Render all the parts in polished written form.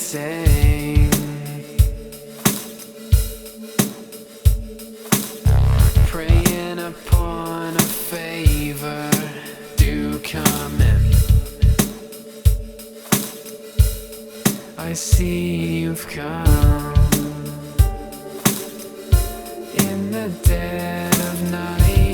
sing, praying upon a favor. Do come in. I see you've come in the dead of night.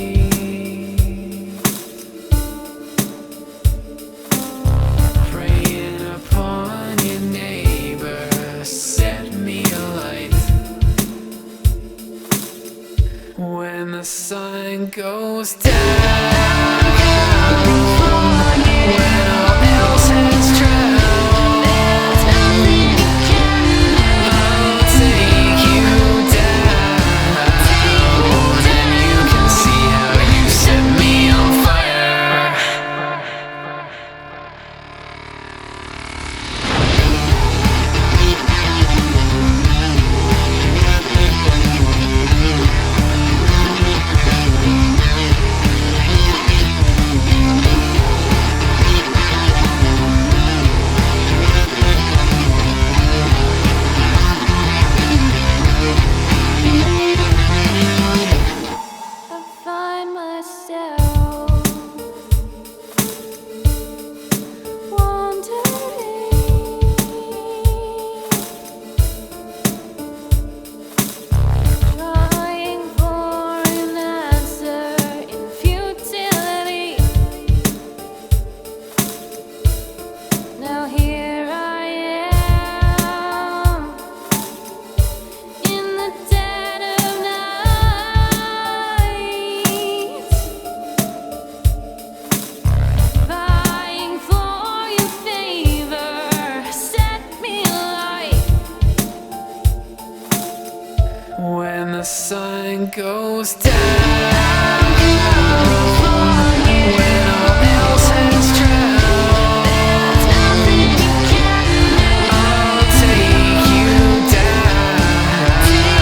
When the sun goes down, when all else has drowned, I'll take you down, and you can see how you set me on fire. When the sun goes down, when all else has drowned, I'll take you down.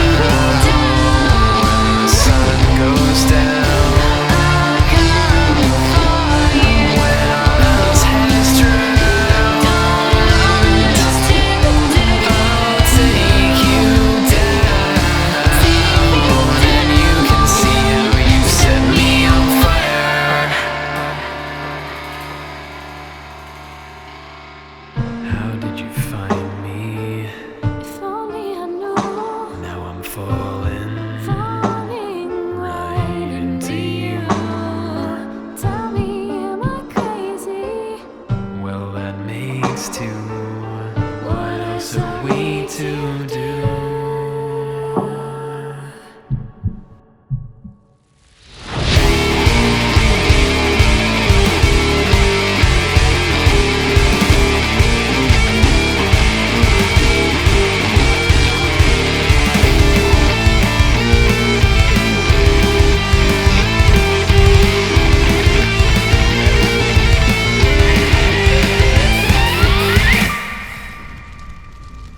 When the sun goes down, when all else has drowned, I'll take you down. How did you find me? If only I knew. Now I'm falling right into you. Tell me, am I crazy? Well, that makes two. What else are we to do?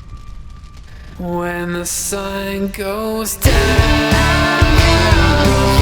When the sun goes down,